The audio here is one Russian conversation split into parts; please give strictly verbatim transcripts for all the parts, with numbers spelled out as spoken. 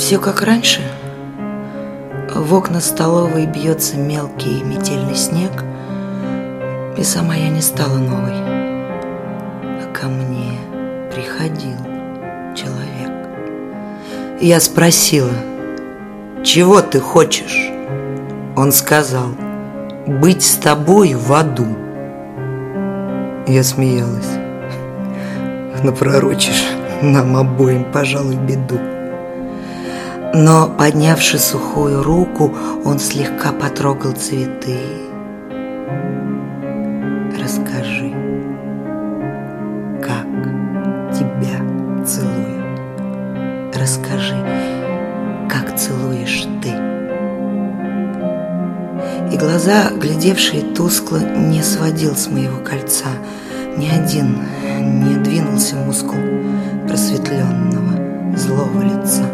Все как раньше. В окна столовой бьется мелкий метельный снег, и сама я не стала новой, а ко мне приходил человек. Я спросила: чего ты хочешь? Он сказал: быть с тобой в аду. Я смеялась. Напророчишь нам обоим, пожалуй, беду. Но, поднявши сухую руку, он слегка потрогал цветы. Расскажи, как тебя целуют. Расскажи, как целуешь ты. И глаза, глядевшие тускло, не сводил с моего кольца. Ни один не двинулся мускул просветленного злого лица.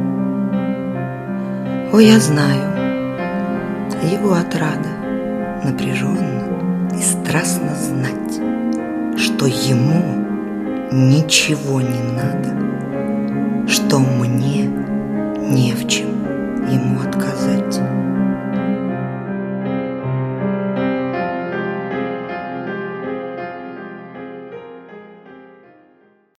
О, я знаю, его отрада напряженно и страстно знать, что ему ничего не надо, что мне не в чем ему отказать.